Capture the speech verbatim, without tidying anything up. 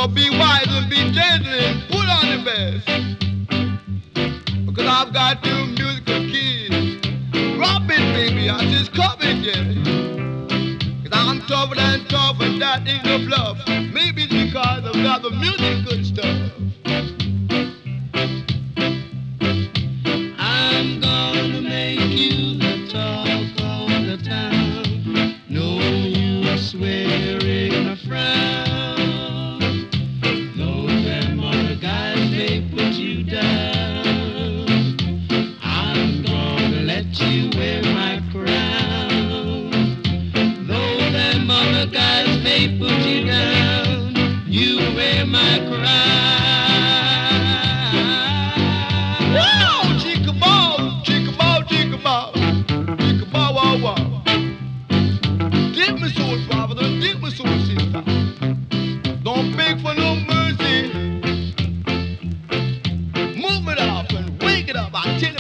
So be wise and be gentle and put on the best. Because I've got two musical keys. Drop it, baby, I just come it, yeah. Cause I'm tougher than tough and that ain't no bluff. Maybe it's because I've got the music good stuff. I'm gonna make you the talk of the town. No use swearing or frown. Though them other guys may put you down, I'm gonna let you wear my crown. Though them other guys may put you down, you wear my crown. Wow, chica-bow, chica-bow, chica-bow, chica-bow, wow, wow. Give me soul, father, give me soul, sister. Don't beg for no mercy. Move it up and wake it up, I tell you.